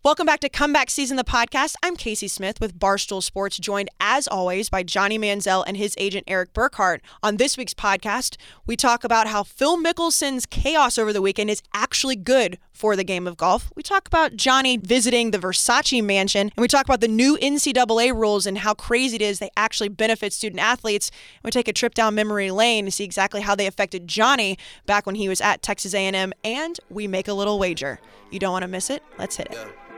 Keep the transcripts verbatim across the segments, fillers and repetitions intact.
Welcome back to Comeback Season, the podcast. I'm Casey Smith with Barstool Sports, joined as always by Johnny Manziel and his agent Eric Burkhart. On this week's podcast, we talk about how Phil Mickelson's chaos over the weekend is actually good for the game of golf. We talk about Johnny visiting the Versace mansion, and we talk about the new N C double A rules and how crazy it is they actually benefit student athletes. And we take a trip down memory lane to see exactly how they affected Johnny back when he was at Texas A and M, and we make a little wager. You don't want to miss it? Let's hit it.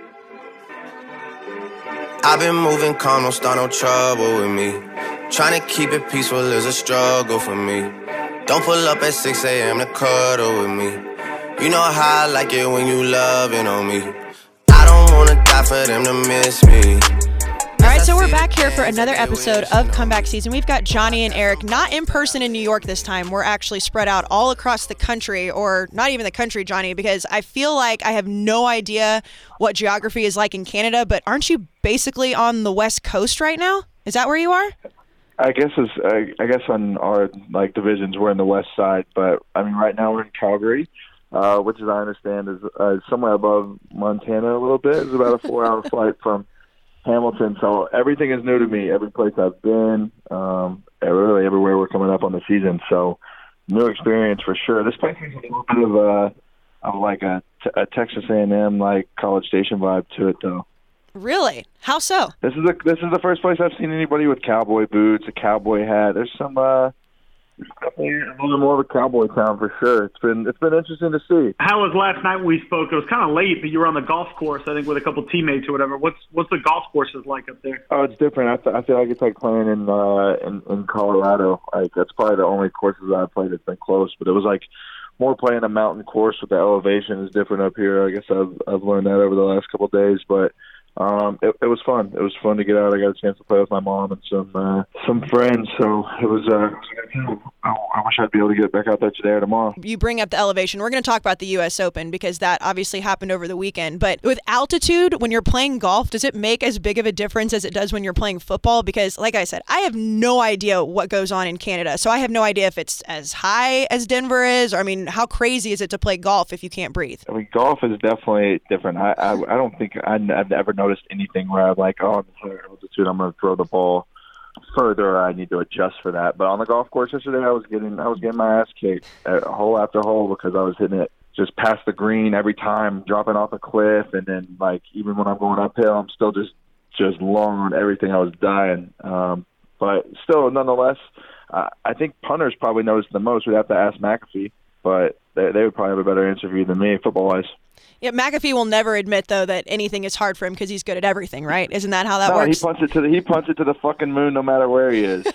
I've been moving calm, don't start no trouble with me. Trying to keep it peaceful is a struggle for me. Don't pull up at six a.m. to cuddle with me. You know how I like it when you loving on me. I don't wanna die for them to miss me. All right, so we're back here for another episode of Comeback Season. We've got Johnny and Eric, not in person in New York this time. We're actually spread out all across the country, or not even the country, Johnny, because I feel like I have no idea what geography is like in Canada, but aren't you basically on the West Coast right now? Is that where you are? I guess it's, I, I guess on our like divisions, we're in the west side, but I mean, right now we're in Calgary. Uh, which, as I understand, is uh, somewhere above Montana a little bit. It's about a four-hour flight from Hamilton. So everything is new to me. Every place I've been, um, really everywhere we're coming up on the season. So new experience for sure. This place has a little bit of a, of like a, a Texas A and M like College Station vibe to it, though. Really? How so? This is the this is the first place I've seen anybody with cowboy boots, a cowboy hat. There's some. Uh, Definitely a little bit more of a cowboy town for sure. It's been it's been interesting to see. How was last night when we spoke? It was kind of late, but you were on the golf course, I think, with a couple teammates or whatever. What's what's the golf courses like up there? Oh, it's different. I, th- I feel like it's like playing in uh in, in Colorado. Like that's probably the only courses that I've played that's been close. But it was like more playing a mountain course with the elevation is different up here. I guess I've I've learned that over the last couple of days, but. Um, it, it was fun. It was fun to get out. I got a chance to play with my mom and some uh, some friends. So it was. Uh, it was a good time. I, I wish I'd be able to get back out there today or tomorrow. You bring up the elevation. We're going to talk about the U S Open because that obviously happened over the weekend. But with altitude, when you're playing golf, does it make as big of a difference as it does when you're playing football? Because, like I said, I have no idea what goes on in Canada. So I have no idea if it's as high as Denver is, or I mean, how crazy is it to play golf if you can't breathe? I mean, golf is definitely different. I I, I don't think I, I've ever noticed anything where I'm like, oh, I'm higher altitude, I'm going to throw the ball further. I need to adjust for that. But on the golf course yesterday, I was getting I was getting my ass kicked uh, hole after hole because I was hitting it just past the green every time, dropping off a cliff, and then like even when I'm going uphill, I'm still just just long on everything. I was dying. Um, but still, nonetheless, uh, I think punters probably noticed the most. We'd have to ask McAfee, but they, they would probably have a better answer for you than me, football-wise. Yeah, McAfee will never admit, though, that anything is hard for him because he's good at everything, right? Isn't that how that no, works? he punts it to the he punts it to the fucking moon no matter where he is.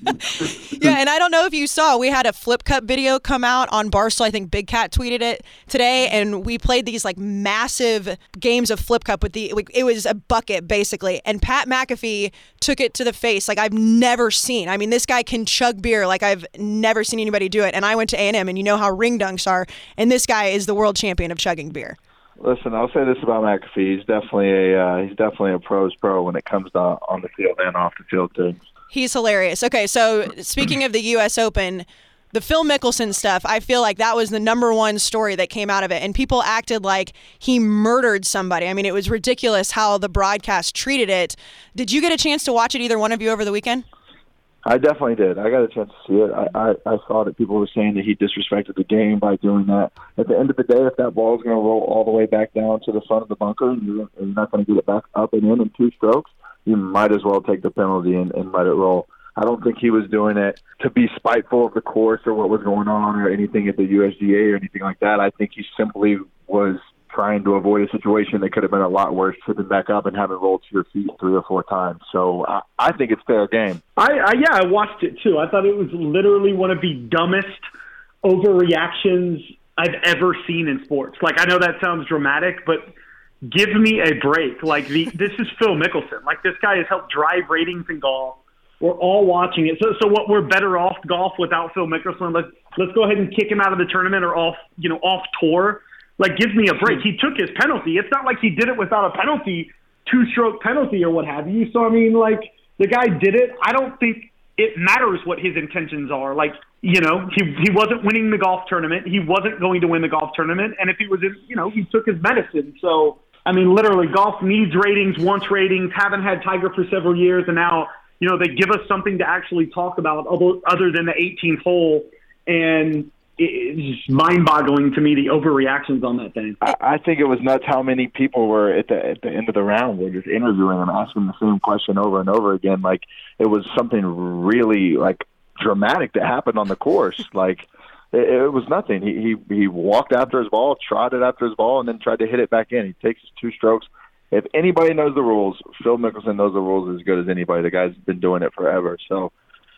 Yeah, and I don't know if you saw, we had a Flip Cup video come out on Barstool. I think Big Cat tweeted it today, and we played these like massive games of Flip Cup with the, it was a bucket basically, and Pat McAfee took it to the face like I've never seen. I mean, this guy can chug beer like I've never seen anybody do it, and I went to A and M, and you know how ring dunks are, and this guy is the world champion of chugging beer. Listen, I'll say this about McAfee: he's definitely a uh, he's definitely a pro's pro when it comes to on the field and off the field too. He's hilarious. Okay, so speaking of the U S Open, the Phil Mickelson stuff, I feel like that was the number one story that came out of it, and people acted like he murdered somebody. I mean, it was ridiculous how the broadcast treated it. Did you get a chance to watch it, either one of you, over the weekend? I definitely did. I got a chance to see it. I, I, I saw that people were saying that he disrespected the game by doing that. At the end of the day, if that ball is going to roll all the way back down to the front of the bunker and you're, and you're not going to get it back up and in in two strokes, you might as well take the penalty and, and let it roll. I don't think he was doing it to be spiteful of the course or what was going on or anything at the U S G A or anything like that. I think he simply was trying to avoid a situation that could have been a lot worse, tripping back up and having rolled to your feet three or four times. So I, I think it's fair game. I, I yeah, I watched it too. I thought it was literally one of the dumbest overreactions I've ever seen in sports. Like, I know that sounds dramatic, but give me a break. Like, the this is Phil Mickelson. Like, this guy has helped drive ratings in golf. We're all watching it. So, so what? We're better off golf without Phil Mickelson. Let's let's go ahead and kick him out of the tournament or off, you know, off tour. Like, give me a break. He took his penalty. It's not like he did it without a penalty, two-stroke penalty or what have you. So, I mean, like, the guy did it. I don't think it matters what his intentions are. Like, you know, he he wasn't winning the golf tournament. He wasn't going to win the golf tournament. And if he was, in, you know, he took his medicine. So I mean, literally, golf needs ratings, wants ratings, haven't had Tiger for several years, and now, you know, they give us something to actually talk about other, other than the eighteenth hole, and it's just mind-boggling to me, the overreactions on that thing. I, I think it was nuts how many people were at the at the end of the round were just interviewing him, asking the same question over and over again. Like, it was something really, like, dramatic that happened on the course. Like, it, it was nothing. He, he he walked after his ball, trotted after his ball, and then tried to hit it back in. He takes his two strokes. If anybody knows the rules, Phil Mickelson knows the rules as good as anybody. The guy's been doing it forever. So,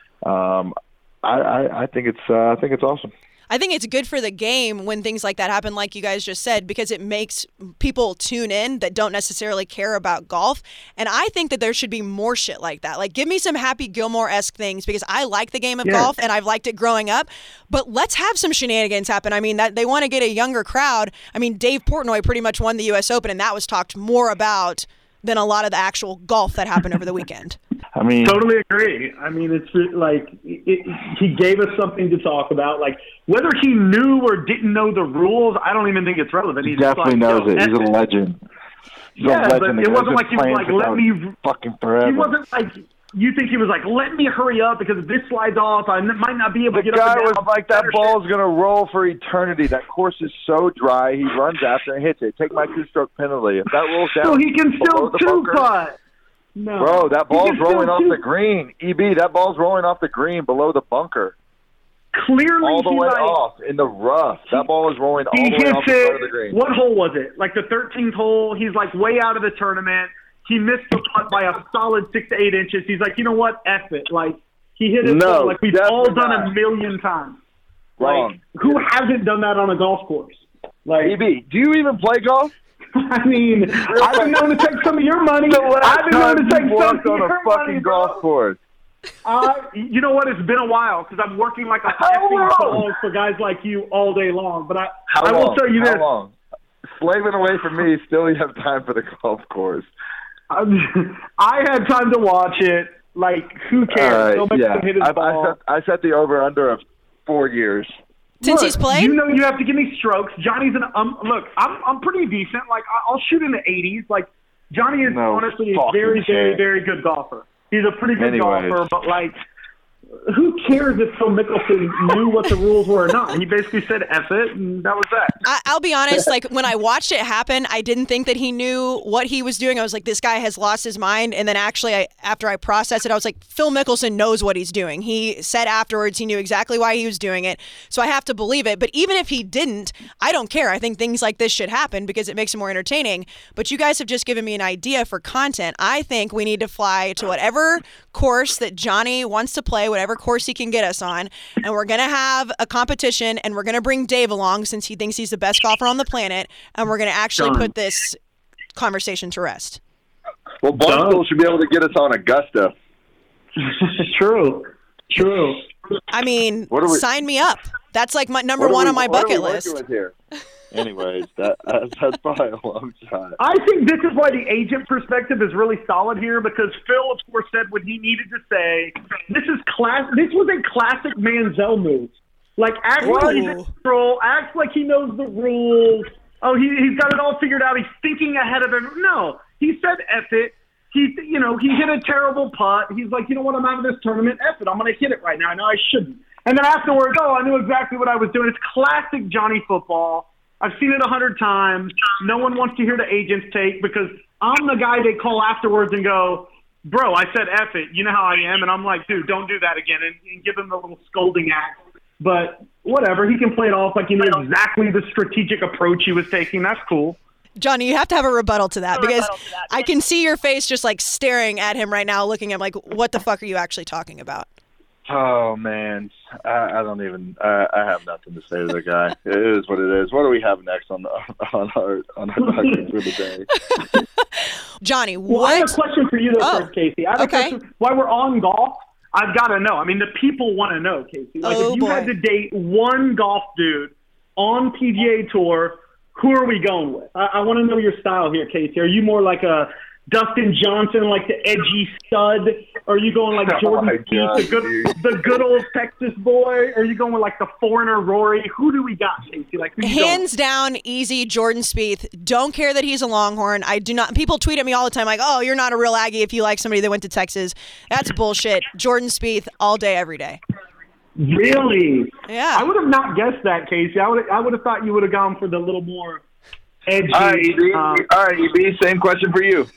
um, I, I, I think it's uh, I think it's awesome. I think it's good for the game when things like that happen, like you guys just said, because it makes people tune in that don't necessarily care about golf. And I think that there should be more shit like that. Like, give me some Happy Gilmore-esque things, because I like the game of yeah. golf and I've liked it growing up. But let's have some shenanigans happen. I mean, that they want to get a younger crowd. I mean, Dave Portnoy pretty much won the U S Open, and that was talked more about than a lot of the actual golf that happened over the weekend. I mean, totally agree. I mean, it's like it, he gave us something to talk about. Like, whether he knew or didn't know the rules, I don't even think it's relevant. He He's definitely like, knows it. He's a legend. He's yeah, a legend. but it wasn't like he was like, "Let me." Fucking forever. He wasn't like. You think he was like, "Let me hurry up because if this slides off, I might not be able the to get up." The guy and was like, "That ball's gonna roll for eternity. That course is so dry. He runs after and hits it. Take my two-stroke penalty. If that rolls down, so he can still two putt." No. Bro, that ball's rolling off the green. E B, that ball's rolling off the green below the bunker. Clearly, all the way like, off in the rough. That ball is rolling all the way off the side of the green. What hole was it? Like the thirteenth hole. He's like way out of the tournament. He missed the putt by a solid six to eight inches. He's like, you know what? F it. Like he hit it. No, like we've all done not. a million times. Wrong. Like, who hasn't done that on a golf course? Like E B, do you even play golf? I mean, I've been known to take some of your money. I've been known to take some of on your a fucking money, golf course. Uh, you know what? It's been a while because I'm working like a effing dog for guys like you all day long. But I, How I long? will tell you How this: long? Slaving away from me, still you have time for the golf course. I'm, I had time to watch it. Like, who cares? Uh, yeah, hit his I, ball. I, set, I set the over under of four years. Since look, he's played? You know you have to give me strokes. Johnny's an um. Look, I'm I'm pretty decent. Like I'll shoot in the eighties. Like Johnny is no, honestly a very very very good golfer. He's a pretty good Anyways. golfer, but like, who cares if Phil Mickelson knew what the rules were or not? He basically said F it, and that was that. I, I'll be honest, like, when I watched it happen, I didn't think that he knew what he was doing. I was like, this guy has lost his mind. And then actually, I, after I processed it, I was like, Phil Mickelson knows what he's doing. He said afterwards he knew exactly why he was doing it. So I have to believe it. But even if he didn't, I don't care. I think things like this should happen because it makes it more entertaining. But you guys have just given me an idea for content. I think we need to fly to whatever course that Johnny wants to play, whatever course he can get us on, and we're going to have a competition, and we're going to bring Dave along since he thinks he's the best golfer on the planet, and we're going to actually Done. put this conversation to rest. Well, Barstool should be able to get us on Augusta. True. True. I mean, What are we- sign me up. That's like my number What are one we- on my what are we bucket working list. with here? Anyways, that, that's, that's probably a long shot. I think this is why the agent perspective is really solid here because Phil, of course, said what he needed to say. This is class. This was a classic Manziel move. Like, act like he's in control, act like he knows the rules. Oh, he, he's got it all figured out. He's thinking ahead of him. No, he said F it. He, you know, he hit a terrible putt. He's like, you know what, I'm out of this tournament. F it. I'm going to hit it right now. I know I shouldn't. And then afterwards, oh, I knew exactly what I was doing. It's classic Johnny football. I've seen it a hundred times. No one wants to hear the agent's take because I'm the guy they call afterwards and go, bro, I said F it. You know how I am? And I'm like, dude, don't do that again, and, and give him the little scolding act. But whatever, he can play it off like he knew exactly the strategic approach he was taking. That's cool. Johnny, you have to have a rebuttal to that A because rebuttal to that. I can see your face just like staring at him right now, looking at him like, what the fuck are you actually talking about? Oh, man. I, I don't even I, – I have nothing to say to the guy. It is what it is. What do we have next on, the, on our on our document for the day? Johnny, Well, what? I have a question for you, though, Oh, first, Casey. I have okay. a question. While we're on golf, I've got to know. I mean, the people want to know, Casey. Like, Oh, if you boy. had to date one golf dude on P G A Tour, who are we going with? I, I want to know your style here, Casey. Are you more like a Dustin Johnson, like the edgy stud? Or are you going like Jordan oh Spieth, the good, the good old Texas boy? Or are you going with like the foreigner Rory? Who do we got, Casey? Like who you Hands going? down, easy, Jordan Spieth. Don't care that he's a Longhorn. I do not. People tweet at me all the time like, "Oh, you're not a real Aggie if you like somebody that went to Texas." That's bullshit. Jordan Spieth all day, every day. Really? Yeah. I would have not guessed that, Casey. I would I would have thought you would have gone for the little more edgy. All right, E B. um, All right, E B. Same question for you.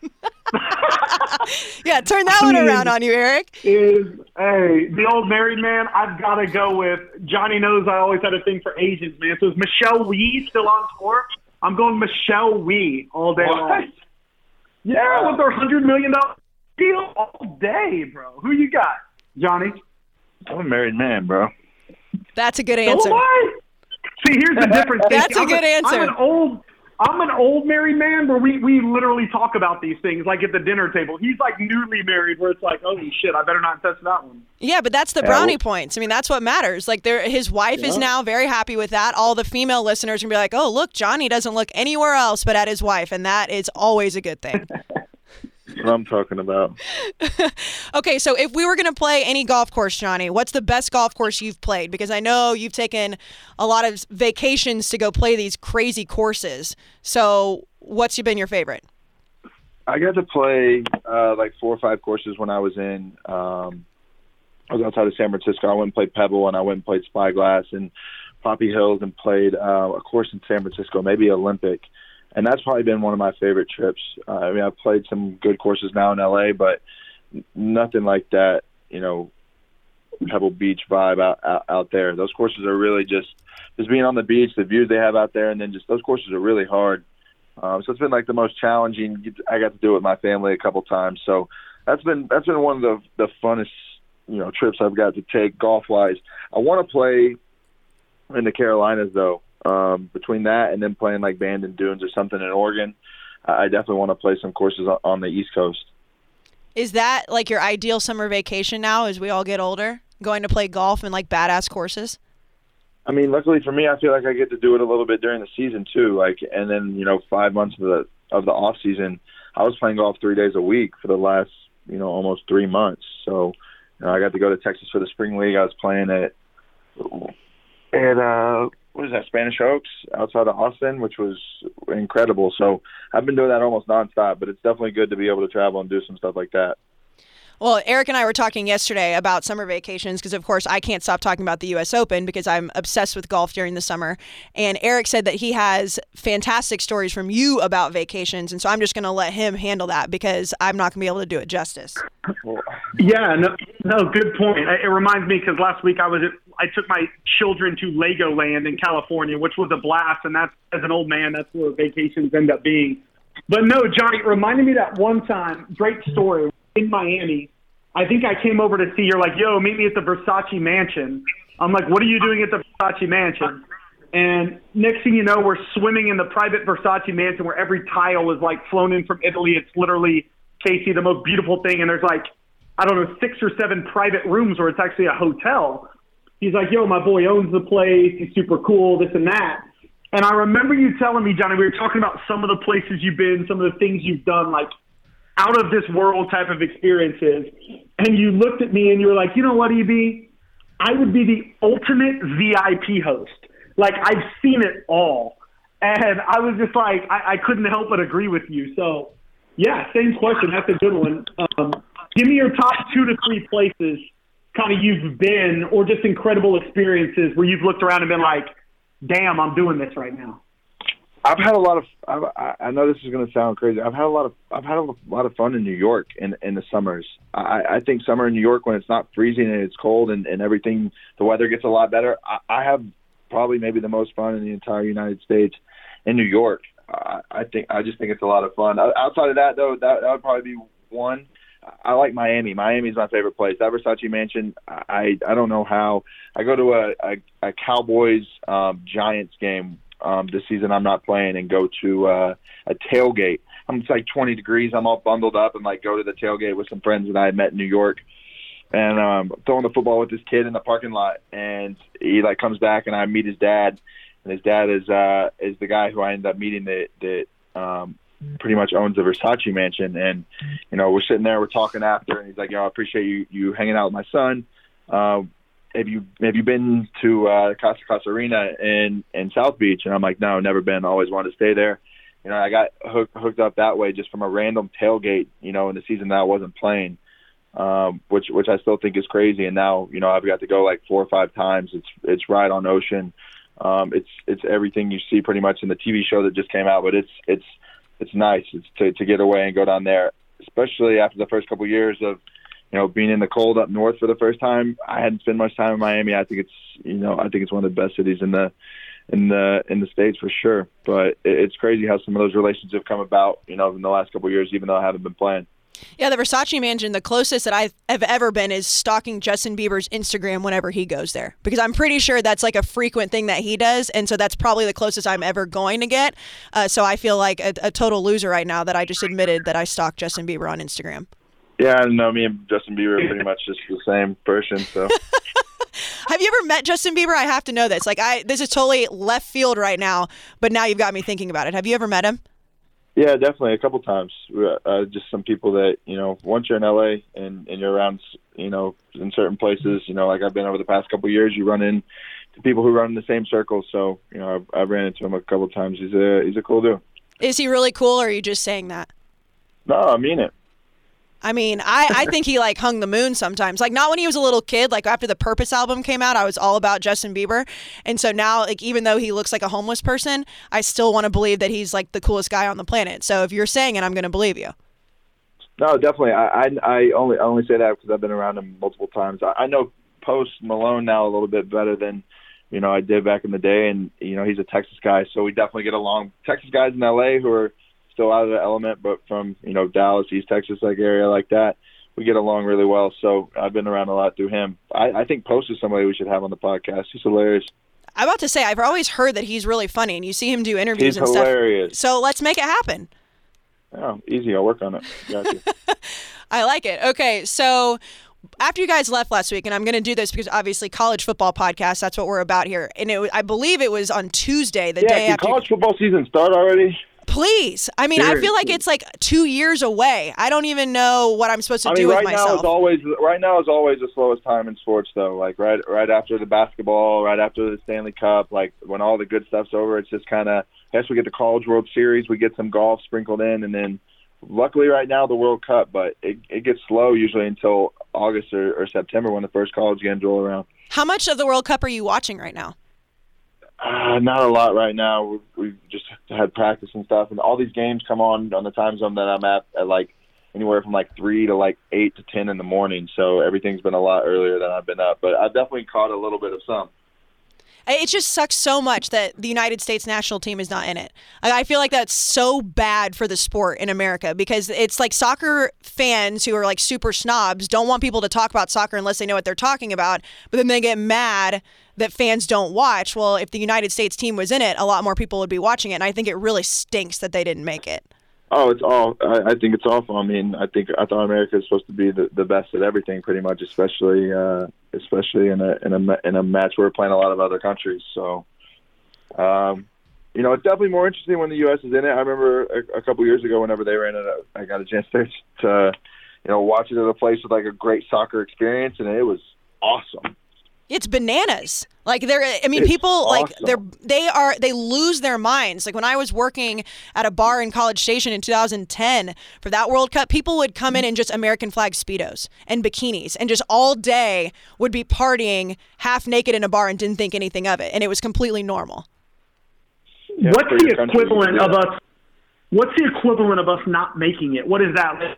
Yeah, turn that one around on you, Eric. Is hey the old married man? I've got to go with Johnny. Knows I always had a thing for Asians, man. So is Michelle Wee still on tour? I'm going Michelle Wee all day What? long. Yeah, with her hundred million dollar deal all day, bro. Who you got, Johnny? I'm a married man, bro. That's a good So answer. am I. See, here's the difference. That's Casey. a I'm good answer. I'm an old. I'm an old married man where we, we literally talk about these things like at the dinner table. He's like newly married where it's like, oh shit, I better not touch that one. Yeah, but that's the brownie points. I mean, that's what matters. Like, there, his wife is Yeah. now very happy with that. All the female listeners can be like, "Oh, look, Johnny doesn't look anywhere else but at his wife," and that is always a good thing. That's what I'm talking about. Okay, so if we were going to play any golf course, Johnny, what's the best golf course you've played? Because I know you've taken a lot of vacations to go play these crazy courses. So what's been your favorite? I got to play uh, like four or five courses when I was in. Um, I was outside of San Francisco. I went and played Pebble, and I went and played Spyglass and Poppy Hills, and played uh, a course in San Francisco, maybe Olympic. And that's probably been one of my favorite trips. Uh, I mean, I've played some good courses now in L A, but nothing like that, you know, Pebble Beach vibe out, out out there. Those courses are really just just being on the beach, the views they have out there, and then just those courses are really hard. Um, so it's been like the most challenging. I got to do it with my family a couple times, so that's been that's been one of the the funnest you know trips I've got to take golf wise. I want to play in the Carolinas though. Um, between that and then playing like Bandon Dunes or something in Oregon, I definitely want to play some courses on, on the East Coast. Is that like your ideal summer vacation now as we all get older, going to play golf in like badass courses? I mean, luckily for me, I feel like I get to do it a little bit during the season too. Like, and then you know, five months of the of the off season, I was playing golf three days a week for the last you know almost three months. So, you know, I got to go to Texas for the spring league. I was playing at at uh. what is that, Spanish Oaks outside of Austin, which was incredible. So I've been doing that almost nonstop, but it's definitely good to be able to travel and do some stuff like that. Well, Eric and I were talking yesterday about summer vacations because, of course, I can't stop talking about the U S Open because I'm obsessed with golf during the summer. And Eric said that he has fantastic stories from you about vacations, and so I'm just going to let him handle that because I'm not going to be able to do it justice. Yeah, no, no, good point. It reminds me because last week I was at, I took my children to Legoland in California, which was a blast, and that's as an old man, that's where vacations end up being. But no, Johnny, it reminded me that one time, great story, in Miami. I think I came over to see, you're like, yo, meet me at the Versace Mansion. I'm like, what are you doing at the Versace Mansion? And next thing you know, we're swimming in the private Versace Mansion where every tile is like flown in from Italy. It's literally, Casey, the most beautiful thing. And there's like, I don't know, six or seven private rooms where it's actually a hotel. He's like, yo, my boy owns the place. He's super cool, this and that. And I remember you telling me, Johnny, we were talking about some of the places you've been, some of the things you've done, like out of this world type of experiences. And you looked at me and you were like, you know what, E B? I would be the ultimate V I P host. Like, I've seen it all. And I was just like, I, I couldn't help but agree with you. So, yeah, same question. That's a good one. Um, give me your top two to three places kind of you've been or just incredible experiences where you've looked around and been like, damn, I'm doing this right now. I've had a lot of. I've, I know this is going to sound crazy. I've had a lot of. I've had a lot of fun in New York in in the summers. I, I think summer in New York when it's not freezing and it's cold and, and everything, the weather gets a lot better. I, I have probably maybe the most fun in the entire United States in New York. I, I think I just think it's a lot of fun. Outside of that, though, that, that would probably be one. I like Miami. Miami's my favorite place. That Versace Mansion, I I don't know how. I go to a, a, a Cowboys um, Giants game um, this season. I'm not playing and go to uh, a tailgate. I'm it's like twenty degrees. I'm all bundled up and like go to the tailgate with some friends that I had met in New York. And um, throwing the football with this kid in the parking lot. And he like comes back and I meet his dad. And his dad is uh, is the guy who I ended up meeting that that um, pretty much owns the Versace mansion. And, you know, we're sitting there, we're talking after, and he's like, you know, I appreciate you, you hanging out with my son. Um, have you, have you been to uh, Casa Casa Arena in, in South Beach? And I'm like, no, never been. Always wanted to stay there. You know, I got hooked, hooked up that way just from a random tailgate, you know, in the season that I wasn't playing, um, which which I still think is crazy. And now, you know, I've got to go like four or five times. It's it's right on ocean. Um, it's it's everything you see pretty much in the T V show that just came out. But it's it's it's nice. It's to to get away and go down there, especially after the first couple of years of, you know, being in the cold up north for the first time. I hadn't spent much time in Miami. I think it's you know I think it's one of the best cities in the in the in the States for sure. But it's crazy how some of those relationships have come about, you know, in the last couple of years, even though I haven't been playing. Yeah, the Versace mansion, the closest that I have ever been is stalking Justin Bieber's Instagram whenever he goes there, because I'm pretty sure that's like a frequent thing that he does, and so that's probably the closest I'm ever going to get. Uh, so I feel like a, a total loser right now that I just admitted that I stalked Justin Bieber on Instagram. Yeah, I know me and Justin Bieber are pretty much just the same person, so... Have you ever met Justin Bieber? I have to know this. Like, I this is totally left field right now, but now you've got me thinking about it. Have you ever met him? Yeah, definitely. A couple times. Uh, just some people that, you know, once you're in L A and, and you're around, you know, in certain places, you know, like I've been over the past couple of years, you run into people who run in the same circles. So, you know, I've, I've ran into him a couple of times. He's a, he's a cool dude. Is he really cool, or are you just saying that? No, I mean it. I mean, I, I think he, like, hung the moon sometimes. Like, not when he was a little kid. Like, after the Purpose album came out, I was all about Justin Bieber. And so now, like, even though he looks like a homeless person, I still want to believe that he's, like, the coolest guy on the planet. So if you're saying it, I'm going to believe you. No, definitely. I I, I only I only say that because I've been around him multiple times. I, I know Post Malone now a little bit better than, you know, I did back in the day. And, you know, he's a Texas guy, so we definitely get along. Texas guys in L A who are still out of the element, but from, you know, Dallas, East Texas, like area like that, we get along really well. So I've been around a lot through him. I, I think Post is somebody we should have on the podcast. He's hilarious. I'm about to say, I've always heard that he's really funny, and you see him do interviews he's and hilarious. stuff. So let's make it happen. Oh, easy. I'll work on it. Got you. I like it. Okay, so after you guys left last week, and I'm going to do this because obviously college football podcast, that's what we're about here. And it, I believe it was on Tuesday, the yeah, day can after. college football season start already? Please. I mean, Seriously. I feel like it's like two years away. I don't even know what I'm supposed to I do mean, with right myself. Now is always, right now is always the slowest time in sports, though. Like right right after the basketball, right after the Stanley Cup, like when all the good stuff's over, it's just kind of, I guess we get the College World Series, we get some golf sprinkled in, and then luckily right now the World Cup, but it, it gets slow usually until August or, or September when the first college games roll around. How much of the World Cup are you watching right now? Uh, not a lot right now. We've, we've just had practice and stuff, and all these games come on on the time zone that I'm at at like anywhere from like three to like eight to ten in the morning. So everything's been a lot earlier than I've been up, but I've definitely caught a little bit of some. It just sucks so much that the United States national team is not in it. I feel like that's so bad for the sport in America, because it's like soccer fans who are like super snobs don't want people to talk about soccer unless they know what they're talking about, but then they get mad that fans don't watch. Well, if the United States team was in it, a lot more people would be watching it, and I think it really stinks that they didn't make it. Oh, it's all. I, I think it's awful. I mean, I think I thought America is supposed to be the, the best at everything, pretty much, especially uh, especially in a in a in a match where we're playing a lot of other countries. So, um, you know, it's definitely more interesting when the U S is in it. I remember a, a couple years ago, whenever they ran it, I got a chance to, to you know watch it at a place with like a great soccer experience, and it was awesome. It's bananas. Like they're, I mean, it's people awesome. like they're, they are, they lose their minds. Like when I was working at a bar in College Station in two thousand ten for that World Cup, people would come in in just American flag Speedos and bikinis and just all day would be partying half naked in a bar and didn't think anything of it. And it was completely normal. Yeah, what's the equivalent yeah. of us, what's the equivalent of us not making it? What is that?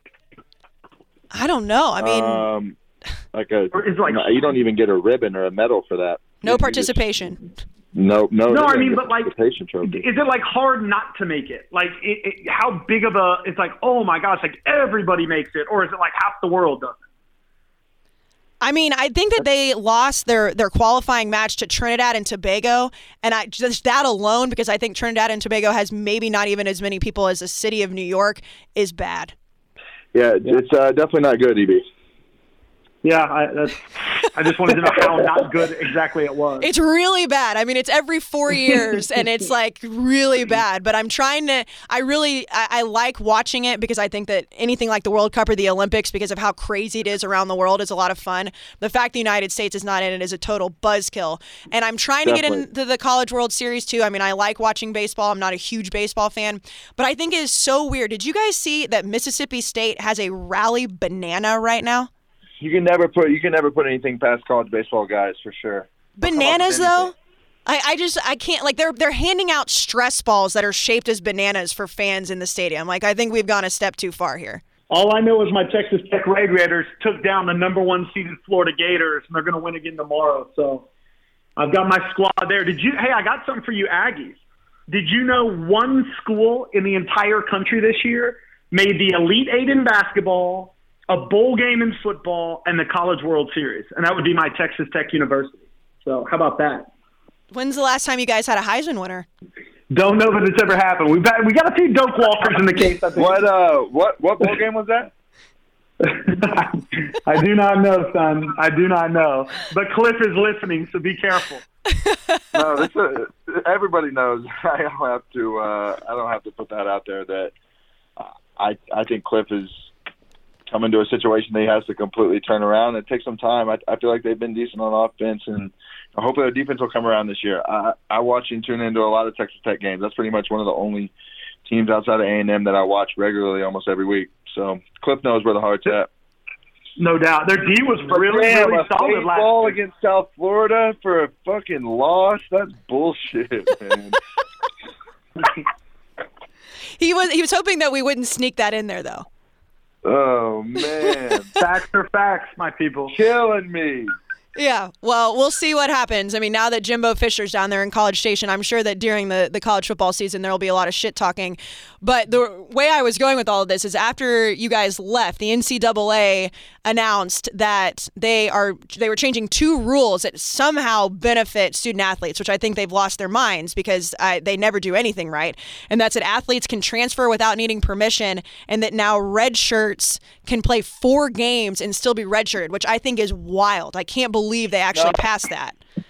I don't know. I mean, um, Like a, like, no, you don't even get a ribbon or a medal for that. No you, participation. You just, no, no. No, I mean, but like, trophy. Is it like hard not to make it? Like, it, it, how big of a? It's like, oh my gosh, like everybody makes it, or is it like half the world doesn't? I mean, I think that they lost their, their qualifying match to Trinidad and Tobago, and I just that alone, because I think Trinidad and Tobago has maybe not even as many people as the city of New York, is bad. Yeah, it's uh, definitely not good, E B. Yeah, I, that's, I just wanted to know how not good exactly it was. It's really bad. I mean, it's every four years, and it's like really bad. But I'm trying to. I really, I, I like watching it because I think that anything like the World Cup or the Olympics, because of how crazy it is around the world, is a lot of fun. The fact the United States is not in it is a total buzzkill. And I'm trying Definitely. to get into the College World Series too. I mean, I like watching baseball. I'm not a huge baseball fan, but I think it is so weird. Did you guys see that Mississippi State has a rally banana right now? You can never put you can never put anything past college baseball guys for sure. Bananas though, I, I just I can't like they're they're handing out stress balls that are shaped as bananas for fans in the stadium. Like I think we've gone a step too far here. All I know is my Texas Tech Red Raiders took down the number one seeded Florida Gators, and they're going to win again tomorrow. So I've got my squad there. Did you? Hey, I got something for you, Aggies. Did you know one school in the entire country this year made the Elite Eight in basketball, a bowl game in football, and the College World Series? And that would be my Texas Tech University. So how about that? When's the last time you guys had a Heisman winner? Don't know that it's ever happened. We've got, we got a few Doak Walkers in the case, I think. What uh what what bowl game was that? I do not know, son. I do not know. But Cliff is listening, so be careful. No, this uh, everybody knows. I don't have to uh, I don't have to put that out there that uh, I I think Cliff is come into a situation that he has to completely turn around. It takes some time. I, I feel like they've been decent on offense, and hopefully their defense will come around this year. I, I watch and tune into a lot of Texas Tech games. That's pretty much one of the only teams outside of A and M that I watch regularly almost every week. So Cliff knows where the heart's at. No doubt. Their D was But really, damn, really a solid last ball year. against South Florida for a fucking loss? That's bullshit, man. He was he was hoping that we wouldn't sneak that in there though. Oh, man. Facts are facts, my people. Killing me. Yeah, well, we'll see what happens. I mean, now that Jimbo Fisher's down there in College Station, I'm sure that during the, the college football season, there will be a lot of shit talking. But the way I was going with all of this is after you guys left, the N C double A announced that they are they were changing two rules that somehow benefit student athletes, which I think they've lost their minds because I, they never do anything right. And that's that athletes can transfer without needing permission, and that now red shirts can play four games and still be redshirted, which I think is wild. I can't believe they actually No. passed that.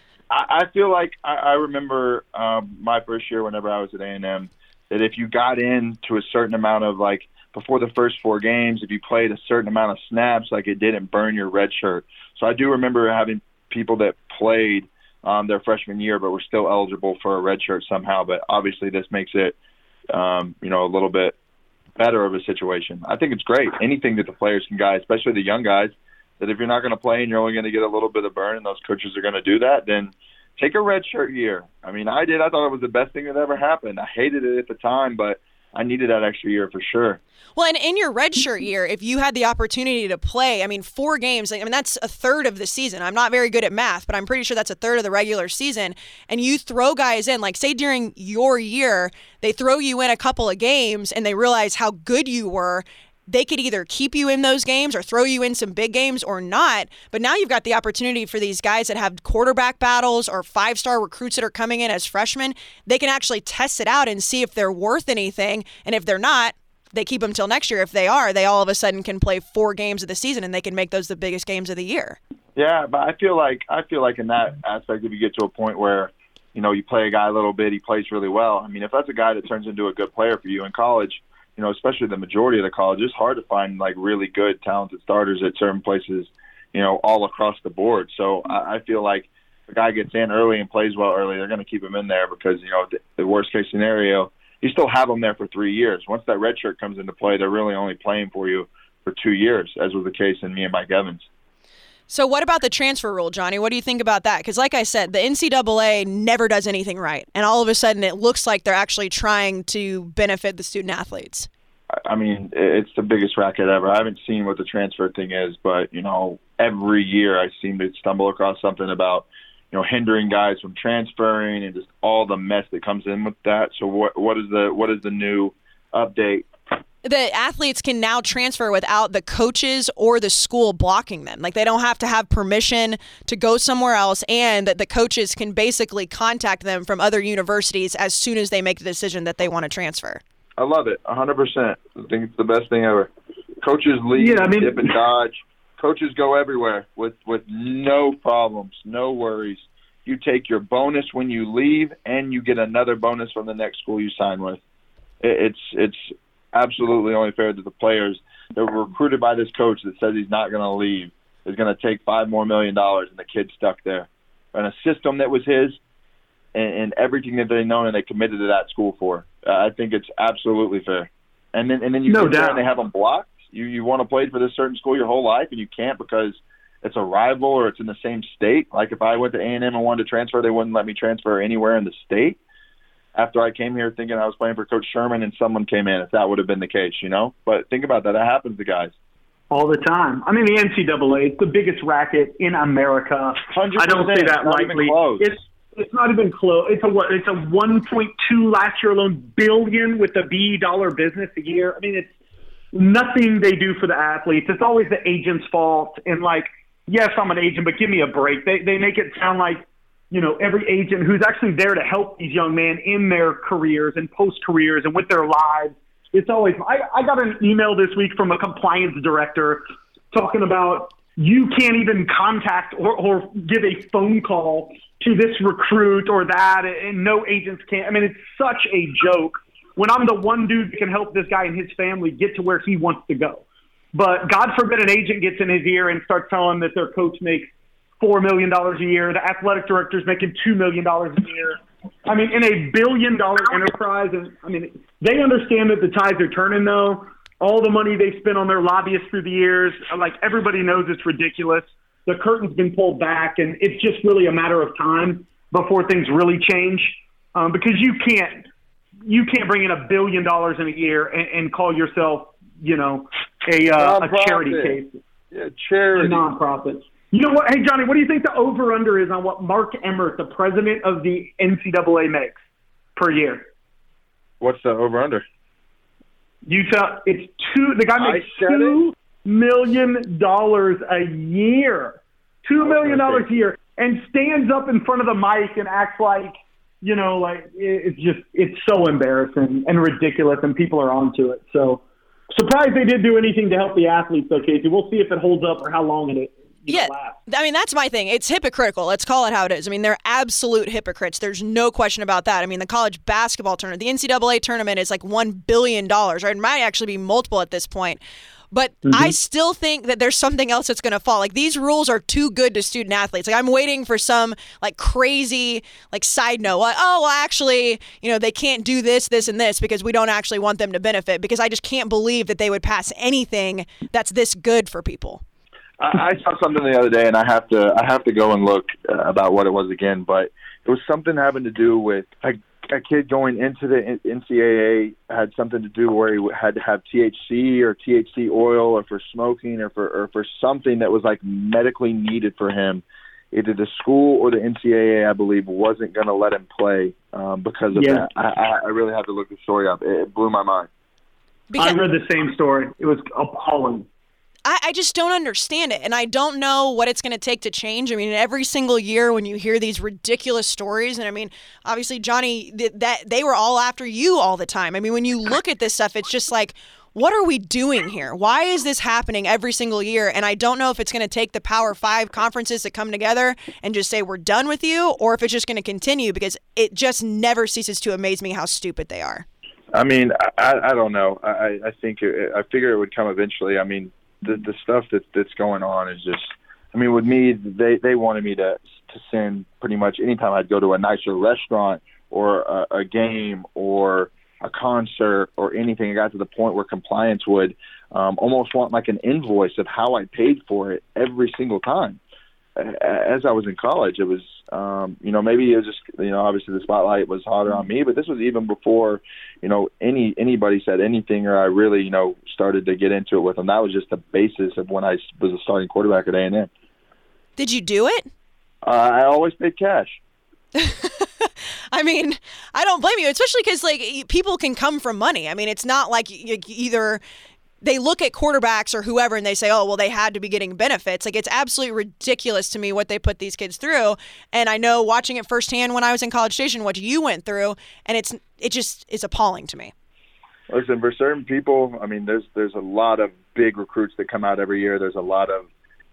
I, I feel like I, I remember um, my first year whenever I was at A and M that if you got in to a certain amount of, like, before the first four games, if you played a certain amount of snaps, like, it didn't burn your red shirt. So I do remember having people that played um, their freshman year but were still eligible for a red shirt somehow. But obviously this makes it, um, you know, a little bit better of a situation. I think it's great. Anything that the players can guide, especially the young guys, that if you're not going to play and you're only going to get a little bit of burn and those coaches are going to do that, then take a red shirt year. I mean, I did. I thought it was the best thing that ever happened. I hated it at the time, but I needed that extra year for sure. Well, and in your redshirt year, if you had the opportunity to play, I mean, four games, I mean, that's a third of the season. I'm not very good at math, but I'm pretty sure that's a third of the regular season. And you throw guys in, like, say during your year, they throw you in a couple of games and they realize how good you were. They could either keep you in those games or throw you in some big games or not. But now you've got the opportunity for these guys that have quarterback battles or five-star recruits that are coming in as freshmen. They can actually test it out and see if they're worth anything. And if they're not, they keep them till next year. If they are, they all of a sudden can play four games of the season and they can make those the biggest games of the year. Yeah, but I feel like I feel like in that aspect, if you get to a point where, you know, you play a guy a little bit, he plays really well. I mean, if that's a guy that turns into a good player for you in college, you know, especially the majority of the college, it's hard to find, like, really good, talented starters at certain places, you know, all across the board. So I, I feel like if a guy gets in early and plays well early, they're going to keep him in there because, you know, the, the worst-case scenario, you still have them there for three years. Once that red shirt comes into play, they're really only playing for you for two years, as was the case in me and Mike Evans. So what about the transfer rule, Johnny? What do you think about that? Because like I said, the N C double A never does anything right. And all of a sudden it looks like they're actually trying to benefit the student athletes. I mean, it's the biggest racket ever. I haven't seen what the transfer thing is, but, you know, every year I seem to stumble across something about, you know, hindering guys from transferring and just all the mess that comes in with that. So what what is the what is the new update? The athletes can now transfer without the coaches or the school blocking them. Like, they don't have to have permission to go somewhere else, and that the coaches can basically contact them from other universities as soon as they make the decision that they want to transfer. I love it, one hundred percent. I think it's the best thing ever. Coaches leave, Yeah, I mean- dip and dodge. Coaches go everywhere with, with no problems, no worries. You take your bonus when you leave, and you get another bonus from the next school you sign with. It's it's absolutely only fair that the players that were recruited by this coach that says he's not going to leave is going to take five more million dollars, and the kid's stuck there. And a system that was his, and, and everything that they've known and they committed to that school for. Uh, I think it's absolutely fair. And then and then you no go there doubt. and they have them blocked. You you want to play for this certain school your whole life, and you can't because it's a rival or it's in the same state. Like if I went to A and M and wanted to transfer, they wouldn't let me transfer anywhere in the state. After I came here thinking I was playing for Coach Sherman and someone came in, if that would have been the case, you know? But think about that. That happens to guys. All the time. I mean, the N C double A, it's the biggest racket in America. one hundred percent. I don't say that Not lightly. even close. It's it's not even close. It's a what? It's a one point two last year alone billion with a B dollar business a year. I mean, it's nothing they do for the athletes. It's always the agent's fault. And like, yes, I'm an agent, but give me a break. They they make it sound like, you know, every agent who's actually there to help these young men in their careers and post-careers and with their lives. It's always – I I got an email this week from a compliance director talking about you can't even contact or, or give a phone call to this recruit or that, and no agents can. I mean, it's such a joke when I'm the one dude that can help this guy and his family get to where he wants to go. But God forbid an agent gets in his ear and starts telling them that their coach makes four million dollars a year, the athletic director's making two million dollars a year. I mean, in a billion-dollar enterprise, and I mean, they understand that the tides are turning, though. All the money they spent on their lobbyists through the years, like, everybody knows it's ridiculous. The curtain's been pulled back, and it's just really a matter of time before things really change. Um, because you can't you can't bring in a billion dollars in a year and, and call yourself, you know, a, uh, a charity case. Yeah, charity. A nonprofit. You know what? Hey, Johnny, what do you think the over-under is on what Mark Emmert, the president of the N C double A, makes per year? What's the over-under? You tell it's two. The guy makes two million dollars a year, two million dollars a year, and stands up in front of the mic and acts like, you know, like it's just it's so embarrassing and ridiculous, and people are onto it. So surprised they didn't do anything to help the athletes, though, Casey. We'll see if it holds up or how long it is. Yeah, I mean, that's my thing. It's hypocritical. Let's call it how it is. I mean, they're absolute hypocrites. There's no question about that. I mean, the college basketball tournament, the N C double A tournament is like one billion dollars, or it might actually be multiple at this point. But mm-hmm. I still think that there's something else that's going to fall. Like, these rules are too good to student athletes. Like, I'm waiting for some, like, crazy, like, side note. Like, oh, well, actually, you know, they can't do this, this, and this because we don't actually want them to benefit. Because I just can't believe that they would pass anything that's this good for people. I saw something the other day, and I have to I have to go and look uh, about what it was again. But it was something having to do with a, a kid going into the N C double A had something to do where he had to have T H C or T H C oil, or for smoking, or for or for something that was like medically needed for him. Either the school or the N C double A, I believe, wasn't going to let him play um, because of yeah. that. I, I really have to look the story up. It, it blew my mind. Because I read the same story. It was appalling. I, I just don't understand it, and I don't know what it's going to take to change. I mean, every single year when you hear these ridiculous stories, and I mean, obviously, Johnny, th- that they were all after you all the time. I mean, when you look at this stuff, it's just like, what are we doing here? Why is this happening every single year? And I don't know if it's going to take the Power Five conferences to come together and just say we're done with you, or if it's just going to continue, because it just never ceases to amaze me how stupid they are. I mean, I, I don't know. I, I think it, I figure it would come eventually. I mean, the the stuff that that's going on is just, I mean, with me, they, they wanted me to to send pretty much anytime I'd go to a nicer restaurant or a, a game or a concert or anything. It got to the point where compliance would um, almost want like an invoice of how I paid for it every single time. As I was in college, it was, um, you know, maybe it was just, you know, obviously the spotlight was hotter on me, but this was even before, you know, any anybody said anything or I really, you know, started to get into it with them. That was just the basis of when I was a starting quarterback at A and M. Did you do it? Uh, I always paid cash. I mean, I don't blame you, especially because, like, people can come from money. I mean, it's not like you either they look at quarterbacks or whoever and they say, oh, well, they had to be getting benefits. Like, it's absolutely ridiculous to me what they put these kids through. And I know watching it firsthand when I was in College Station, what you went through, and it's it just is appalling to me. Listen, for certain people, I mean, there's there's a lot of big recruits that come out every year. There's a lot of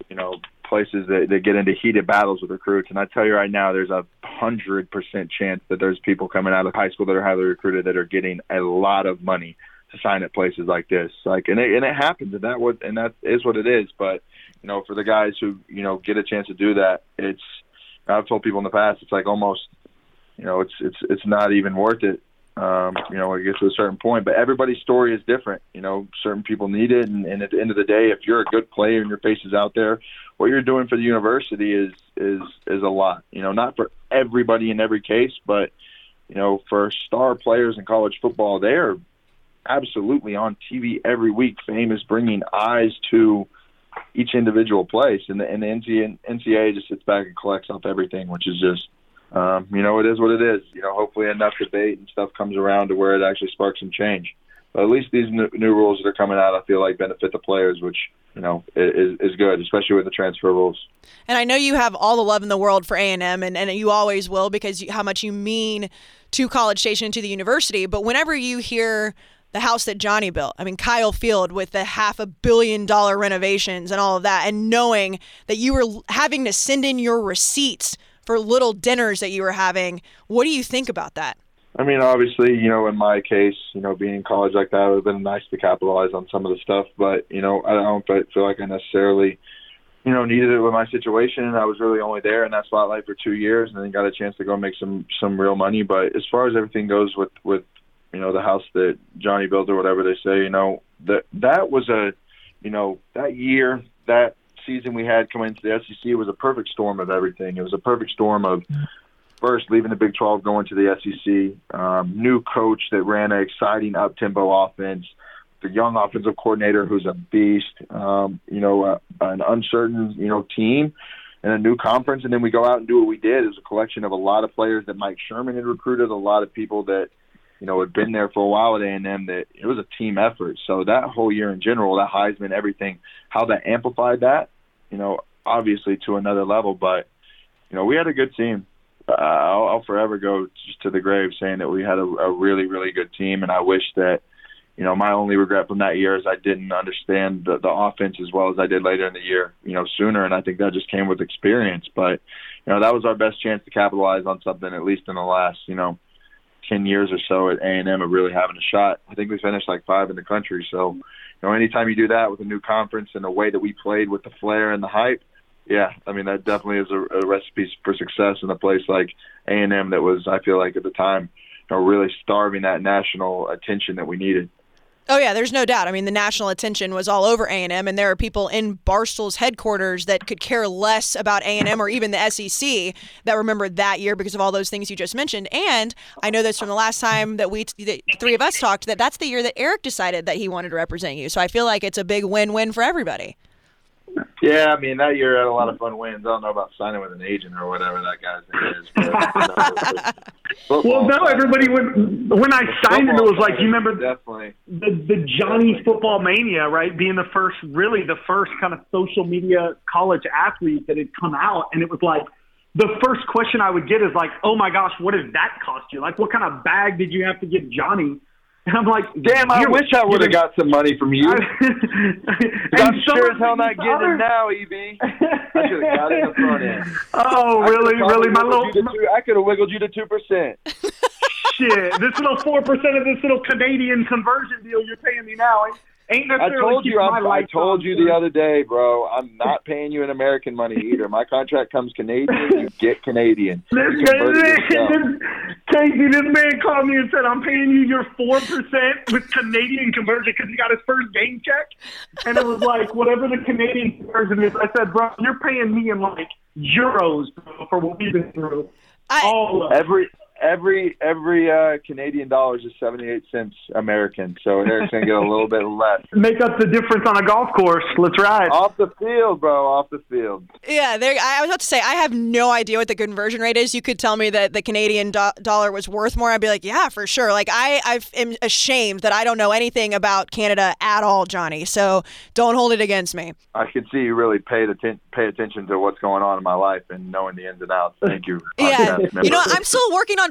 you know, places that, that get into heated battles with recruits. And I tell you right now, there's a hundred percent chance that there's people coming out of high school that are highly recruited that are getting a lot of money to sign at places like this. Like, and it, and it happens, and that would, and that is what it is. But, you know, for the guys who, you know, get a chance to do that, it's, I've told people in the past, it's like almost, you know, it's, it's, it's not even worth it. Um, you know, it gets to a certain point, but everybody's story is different. You know, certain people need it. And, and at the end of the day, if you're a good player and your face is out there, what you're doing for the university is, is, is a lot, you know, not for everybody in every case, but, you know, for star players in college football, they're absolutely on T V every week. Fame is bringing eyes to each individual place, and the, and the N C A A just sits back and collects up everything, which is just, um, you know, it is what it is. You know, hopefully enough debate and stuff comes around to where it actually sparks some change. But at least these new, new rules that are coming out, I feel like benefit the players, which, you know, is, is good, especially with the transfer rules. And I know you have all the love in the world for A and M, and, and you always will, because you, how much you mean to College Station and to the university. But whenever you hear the house that Johnny built, I mean, Kyle Field with the half a billion dollar renovations and all of that, and knowing that you were having to send in your receipts for little dinners that you were having, what do you think about that? I mean, obviously, you know, in my case, you know, being in college like that, it would have been nice to capitalize on some of the stuff. But, you know, I don't feel like I necessarily, you know, needed it with my situation. I was really only there in that spotlight for two years and then got a chance to go make some, some real money. But as far as everything goes with, with, you know, the house that Johnny built or whatever they say, you know, that that was a, you know, that year, that season we had coming into the S E C was a perfect storm of everything. It was a perfect storm of, first, leaving the Big twelve, going to the S E C, um, new coach that ran an exciting up-tempo offense, the young offensive coordinator who's a beast, um, you know, uh, an uncertain, you know, team, and a new conference. And then we go out and do what we did. It was a collection of a lot of players that Mike Sherman had recruited, a lot of people that, you know, had been there for a while at A and M, that it was a team effort. So that whole year in general, that Heisman, everything, how that amplified that, you know, obviously to another level. But, you know, we had a good team. Uh, I'll, I'll forever go just to the grave saying that we had a, a really, really good team. And I wish that, you know, my only regret from that year is I didn't understand the, the offense as well as I did later in the year, you know, sooner. And I think that just came with experience. But, you know, that was our best chance to capitalize on something, at least in the last, you know, ten years or so at A and M of really having a shot. I think we finished like five in the country. So, you know, anytime you do that with a new conference and the way that we played with the flair and the hype, yeah, I mean, that definitely is a, a recipe for success in a place like A and M that was, I feel like at the time, you know, really starving that national attention that we needed. Oh, yeah, there's no doubt. I mean, the national attention was all over A and M, and there are people in Barstool's headquarters that could care less about A and M or even the S E C that remember that year because of all those things you just mentioned. And I know this from the last time that we, the three of us talked, that that's the year that Eric decided that he wanted to represent you. So I feel like it's a big win-win for everybody. Yeah, I mean, that year had a lot of fun wins. I don't know about signing with an agent or whatever that guy's name is. But, you know, well, no, everybody, when, when I signed it, it was like, you remember definitely the, the Johnny's Football Mania, right, being the first, really the first kind of social media college athlete that had come out. And it was like, the first question I would get is like, oh, my gosh, what does that cost you? Like, what kind of bag did you have to give Johnny? And I'm like, damn, I wish I would have got some money from you. I'm sure as hell not getting other... it now, E B. I should have got it in the front end. Oh, really, really? My little... Two, I could have wiggled you to two percent. Shit, this little four percent of this little Canadian conversion deal you're paying me now ain't, ain't necessarily I told you, I'm, I told you the too. other day, bro, I'm not paying you in American money either. My contract comes Canadian, you get Canadian. This, this, Casey, this man called me and said, I'm paying you your four percent with Canadian conversion because he got his first game check. And it was like, whatever the Canadian conversion is. I said, bro, you're paying me in like euros, bro, for what we've been through. I, All of every every every uh, Canadian dollar is seventy-eight cents American, so Eric's going to get a little bit less. Make up the difference on a golf course. Let's ride. Off the field, bro, off the field. Yeah, there. I was about to say, I have no idea what the conversion rate is. You could tell me that the Canadian do- dollar was worth more. I'd be like, yeah, for sure. Like, I I am ashamed that I don't know anything about Canada at all, Johnny, so don't hold it against me. I can see you really paid atten- pay attention to what's going on in my life and knowing the ins and outs. Thank you. Yeah, you know, I'm still working on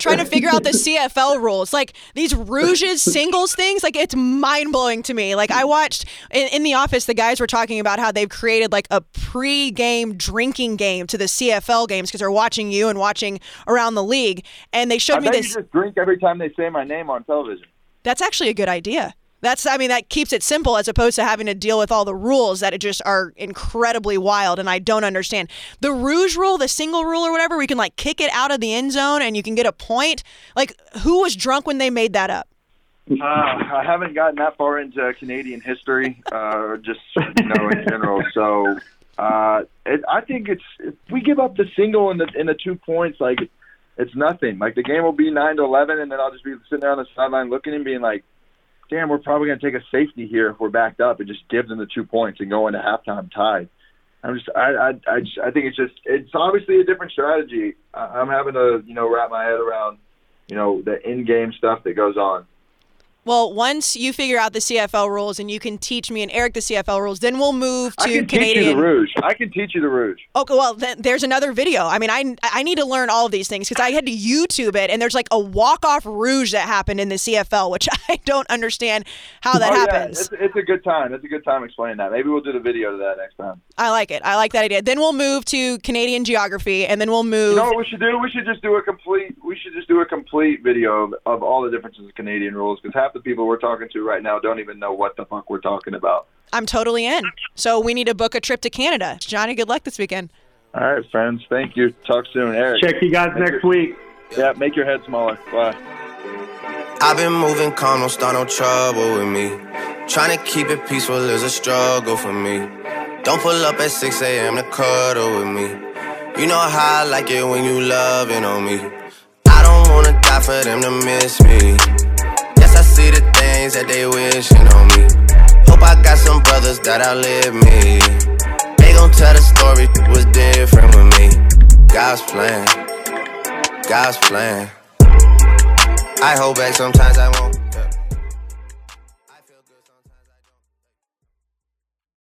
trying to figure out the C F L rules. Like these Rouges singles things, like it's mind blowing to me. Like I watched in, in the office, the guys were talking about how they've created like a pre-game drinking game to the C F L games because they're watching you and watching around the league. And they showed I me bet this. You just drink every time they say my name on television. That's actually a good idea. That's, I mean, that keeps it simple as opposed to having to deal with all the rules that it just are incredibly wild and I don't understand. The Rouge rule, the single rule or whatever, where you can like kick it out of the end zone and you can get a point. Like, who was drunk when they made that up? Uh, I haven't gotten that far into Canadian history, uh, or just, you know, in general. So uh, it, I think it's, if we give up the single and the, and the two points, like, it's nothing. Like, the game will be nine to eleven, and then I'll just be sitting there on the sideline looking and being like, damn, we're probably going to take a safety here if we're backed up and just give them the two points and go into halftime tied. I'm just, I, I, I, just, I think it's just, it's obviously a different strategy. I, I'm having to, you know, wrap my head around, you know, the in-game stuff that goes on. Well, once you figure out the C F L rules and you can teach me and Eric the C F L rules, then we'll move to I can Canadian. teach you the Rouge. I can teach you the Rouge. Okay, well, then there's another video. I mean, I I need to learn all of these things because I had to YouTube it, and there's like a walk-off Rouge that happened in the C F L, which I don't understand how that oh, happens. Yeah. It's, it's a good time. It's a good time explaining that. Maybe we'll do the video to that next time. I like it. I like that idea. Then we'll move to Canadian geography, and then we'll move. You know what we should do? We should just do a complete. We should just do a complete video of, of all the differences in Canadian rules because half the people we're talking to right now don't even know what the fuck we're talking about. I'm totally in. So we need to book a trip to Canada. Johnny, good luck this weekend. All right, friends. Thank you. Talk soon, Eric. Check you guys next your, week. Yeah, make your head smaller. Bye. I've been moving calm, don't start no trouble with me. Trying to keep it peaceful is a struggle for me. Don't pull up at six a.m. to cuddle with me. You know how I like it when you loving on me. I don't wanna die for them to miss me. I see the things that they wishing on me. Hope I got some brothers that outlive me. They gon' tell the story was different with me. God's plan, God's plan. I hold back sometimes I won't.